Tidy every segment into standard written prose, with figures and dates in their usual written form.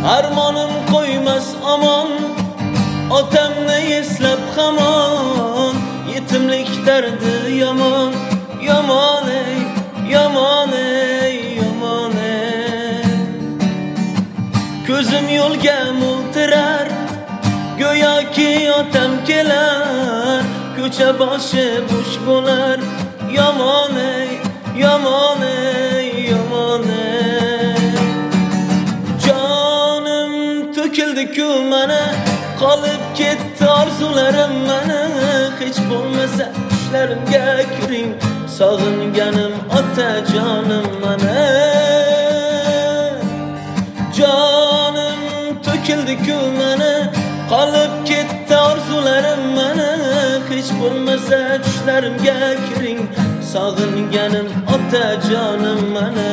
Armonim qo'ymas omon, otamni eslab hamon. Yetimlik dardi yomon, yomon ey, yomon ey, yomon ey. Ko'zim yo'lga mo'ltirar, go'yoki otam kelar. Ko'cha boshi bo'sh bo'lar, yomon ey, yomon ey, yomon ey. Jonim to'kildi-ku mana, qolib ketdi orzularim mana. Hech bo'lmasa tushlarimga kiring, sog'inganim otajonim mana. Jonim to'kildi-ku mana, qolib ketdi orzularim mana. Hech bo'lmasa tushlarimga kiring, sog'inganim otajonim mana.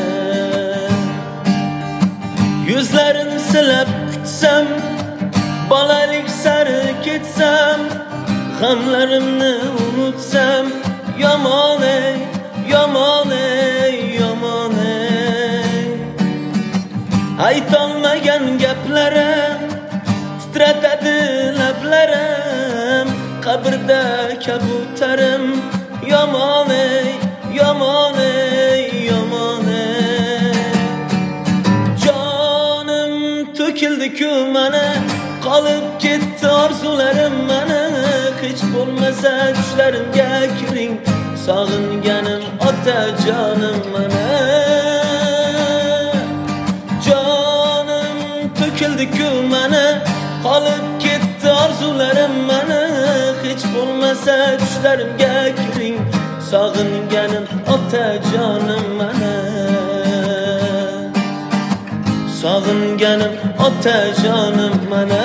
Yuzlarini silab kutsam, bolalik sari ketsam, g'amlarimni unutsam, yomon ey, yomon ey, yomon ey. Aytolmagan gaplarim titratadi lablarim, qabrda kabutarim, yomon ey, yomon ey, yomon ey. Jonim to'kildi-ku mana, qolib ketdi orzularim mana. Hech bo'lmasa tushlarimga kiring, sog'inganim otajonim mana. Jonim to'kildi-ku mana, qolib ketdi orzularim mana. Hech bo'lmasa tushlarimga kiring, sog'inganim otajonim mana. Sog'inganim otajonim mana.